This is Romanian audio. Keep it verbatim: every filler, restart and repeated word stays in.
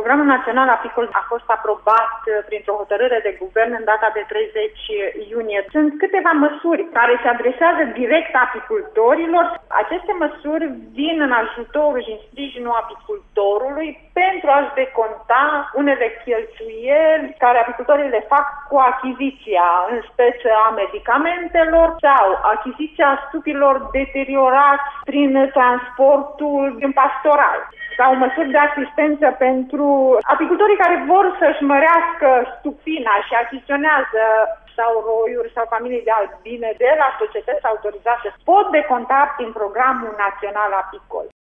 Programul Național Apicol a fost aprobat printr-o hotărâre de guvern în data de treizeci iunie. Sunt câteva măsuri care se adresează direct apicultorilor. Aceste măsuri vin în ajutorul și în sprijinul apicultorului pentru a-și deconta unele cheltuieli care apicultorii le fac cu achiziția, în speță a medicamentelor sau achiziția stupilor deteriorați prin transportul în pastoral, sau măsuri de asistență pentru apicultorii care vor să-și mărească stupina și achiziționează sau roiuri sau familii de albine de la societăți autorizate, pot deconta prin Programul Național Apicol.